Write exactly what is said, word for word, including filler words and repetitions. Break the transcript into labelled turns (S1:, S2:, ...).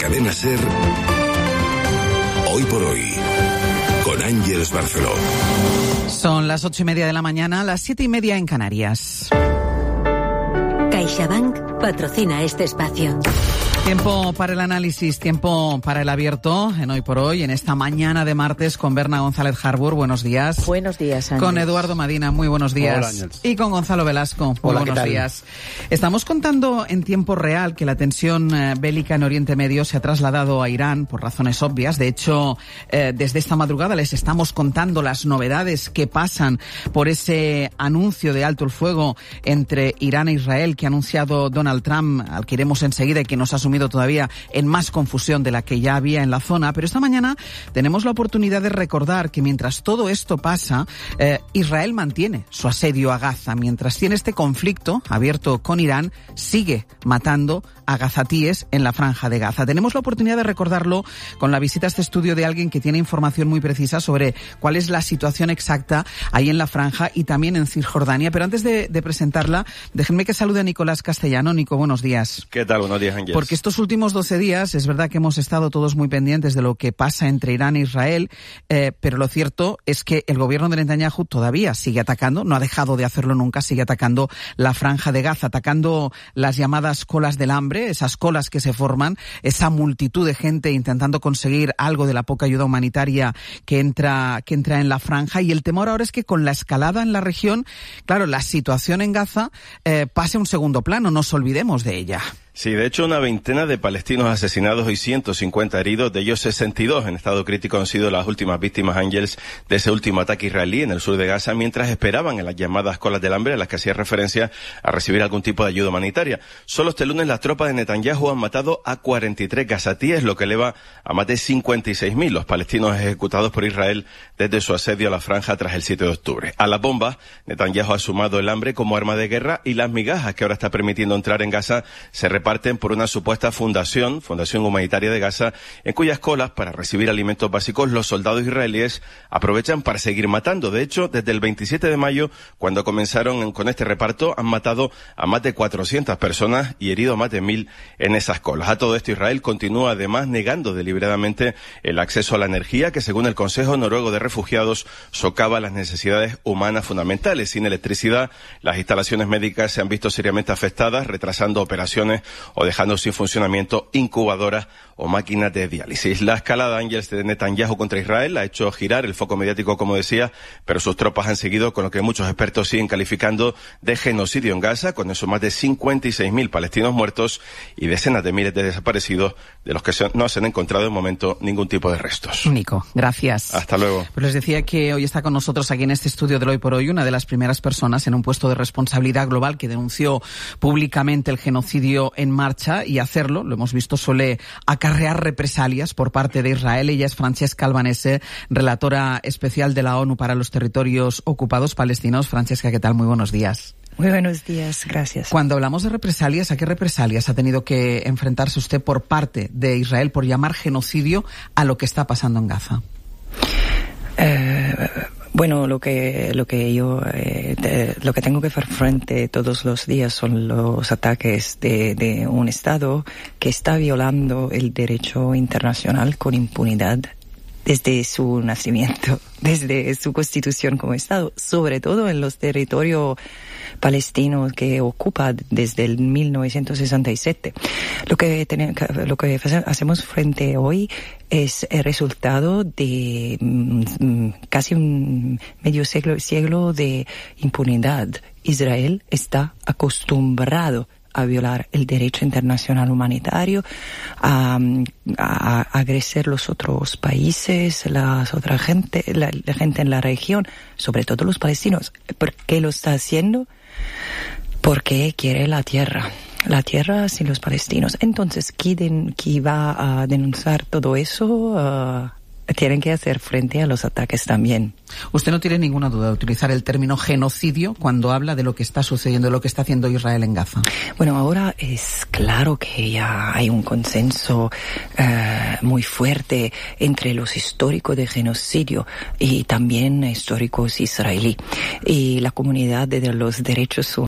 S1: Cadena SER, Hoy por Hoy, con Ángeles Barceló.
S2: Son las ocho y media de la mañana, las siete y media en Canarias.
S3: CaixaBank patrocina este espacio.
S2: Tiempo para el análisis, tiempo para el abierto en Hoy por Hoy, en esta mañana de martes con Berna González Harbour. Buenos días.
S4: Buenos días, Ángeles.
S2: Con Eduardo Madina, muy buenos días.
S5: Hola, Ángeles.
S2: Y con Gonzalo Velasco, muy
S5: Hola,
S2: buenos
S5: ¿qué tal?
S2: días. Estamos contando en tiempo real que la tensión eh, bélica en Oriente Medio se ha trasladado a Irán por razones obvias. De hecho, eh, desde esta madrugada les estamos contando las novedades que pasan por ese anuncio de alto el fuego entre Irán e Israel que ha anunciado Donald Trump, al que iremos enseguida y que nos ha sumido todavía en más confusión de la que ya había en la zona. Pero esta mañana tenemos la oportunidad de recordar que mientras todo esto pasa, eh, Israel mantiene su asedio a Gaza. Mientras tiene este conflicto abierto con Irán, sigue matando a gazatíes en la franja de Gaza. Tenemos la oportunidad de recordarlo con la visita a este estudio de alguien que tiene información muy precisa sobre cuál es la situación exacta ahí en la franja y también en Cisjordania. Pero antes de, de presentarla, déjenme que salude a Nicolás Castellano. Nico, buenos días.
S5: ¿Qué tal? Buenos días, Ángeles.
S2: Porque estos últimos doce días es verdad que hemos estado todos muy pendientes de lo que pasa entre Irán e Israel, eh, pero lo cierto es que el gobierno de Netanyahu todavía sigue atacando, no ha dejado de hacerlo nunca, sigue atacando la franja de Gaza, atacando las llamadas colas del hambre, esas colas que se forman, esa multitud de gente intentando conseguir algo de la poca ayuda humanitaria que entra, que entra en la franja. Y el temor ahora es que con la escalada en la región, claro, la situación en Gaza eh, pase a un segundo plano, no nos olvidemos de ella.
S5: Sí, de hecho, una veintena de palestinos asesinados y ciento cincuenta heridos, de ellos sesenta y dos en estado crítico han sido las últimas víctimas, Ángeles, de ese último ataque israelí en el sur de Gaza, mientras esperaban en las llamadas colas del hambre, a las que hacía referencia, a recibir algún tipo de ayuda humanitaria. Solo este lunes las tropas de Netanyahu han matado a cuarenta y tres gazatíes, lo que eleva a más de cincuenta y seis mil los palestinos ejecutados por Israel desde su asedio a la franja tras el siete de octubre. A las bombas, Netanyahu ha sumado el hambre como arma de guerra y las migajas que ahora está permitiendo entrar en Gaza se reparten por una supuesta fundación, Fundación Humanitaria de Gaza, en cuyas colas para recibir alimentos básicos los soldados israelíes aprovechan para seguir matando. De hecho, desde el veintisiete de mayo, cuando comenzaron con este reparto, han matado a más de cuatrocientas personas y herido a más de mil en esas colas. A todo esto, Israel continúa además negando deliberadamente el acceso a la energía, que según el Consejo Noruego de Refugiados socava las necesidades humanas fundamentales. Sin electricidad, las instalaciones médicas se han visto seriamente afectadas, retrasando operaciones o dejando sin funcionamiento incubadoras o máquinas de diálisis. La escalada, Ángeles, de Netanyahu contra Israel ha hecho girar el foco mediático, como decía, pero sus tropas han seguido con lo que muchos expertos siguen calificando de genocidio en Gaza, con eso más de cincuenta y seis mil palestinos muertos y decenas de miles de desaparecidos, de los que no se han encontrado de momento ningún tipo de restos.
S2: Nico, gracias.
S5: Hasta luego.
S2: Pues les decía que hoy está con nosotros aquí en este estudio de Hoy por Hoy una de las primeras personas en un puesto de responsabilidad global que denunció públicamente el genocidio en marcha, y hacerlo, lo hemos visto, suele acarrear represalias por parte de Israel. Ella es Francesca Albanese, relatora especial de la ONU para los territorios ocupados palestinos. Francesca, ¿qué tal? Muy buenos días.
S4: Muy buenos días, gracias.
S2: Cuando hablamos de represalias, ¿a qué represalias ha tenido que enfrentarse usted por parte de Israel por llamar genocidio a lo que está pasando en Gaza?
S4: Eh, bueno, lo que lo que yo eh, de, lo que tengo que hacer frente todos los días son los ataques de, de un Estado que está violando el derecho internacional con impunidad desde su nacimiento, desde su constitución como Estado, sobre todo en los territorios palestinos que ocupa desde el mil novecientos sesenta y siete. Lo que tenemos, lo que hacemos frente hoy es el resultado de mm, casi un medio siglo, siglo de impunidad. Israel está acostumbrado a violar el derecho internacional humanitario, a, a, a agredir los otros países, las otra gente, la, la gente en la región, sobre todo los palestinos. ¿Por qué lo está haciendo? Porque quiere la tierra. La tierra sin los palestinos. Entonces, ¿quién, quién va a denunciar todo eso? Uh, tienen que hacer frente a los ataques también.
S2: Usted no tiene ninguna duda de utilizar el término genocidio cuando habla de lo que está sucediendo, de lo que está haciendo Israel en Gaza.
S4: Bueno, ahora es claro que ya hay un consenso eh, muy fuerte entre los históricos de genocidio y también históricos israelí. Y la comunidad de los derechos